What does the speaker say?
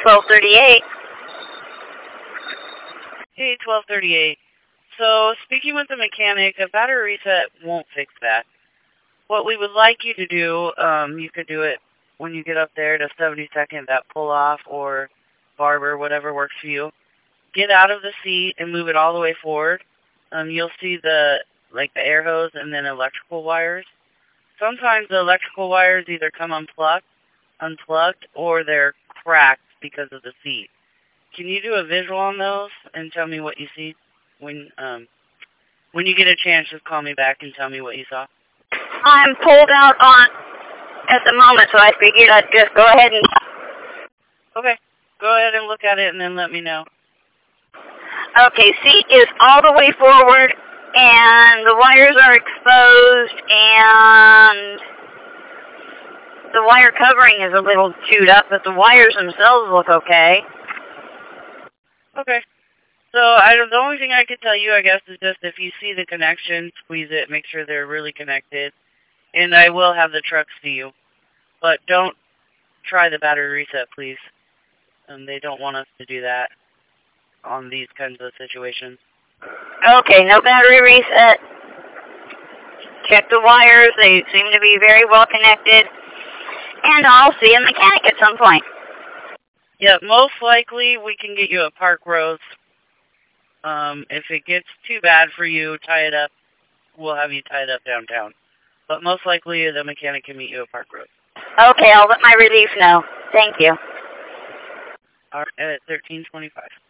1238. Hey, 1238. So, speaking with the mechanic, a battery reset won't fix that. What we would like you to do, you could do it when you get up there to 72nd, that pull-off or barber, whatever works for you. Get out of the seat and move it all the way forward. You'll see the air hose and then electrical wires. Sometimes the electrical wires either come unplugged, or they're cracked because of the seat. Can you do a visual on those and tell me what you see? When you get a chance, just call me back and tell me what you saw. I'm pulled out on at the moment, so I figured I'd just go ahead and... Okay, go ahead and look at it and then let me know. Okay, seat is all the way forward, and the wires are exposed, and the wire covering is a little chewed up, but the wires themselves look okay. Okay. So the only thing I could tell you, I guess, is just if you see the connection, squeeze it, make sure they're really connected. And I will have the truck see you. But don't try the battery reset, please. They don't want us to do that on these kinds of situations. Okay, no battery reset. Check the wires. They seem to be very well connected. And I'll see a mechanic at some point. Yeah, most likely we can get you at Park Rose. If it gets too bad for you, tie it up. We'll have you tied up downtown. But most likely the mechanic can meet you at Park Rose. Okay, I'll let my relief know. Thank you. All right, at 1325.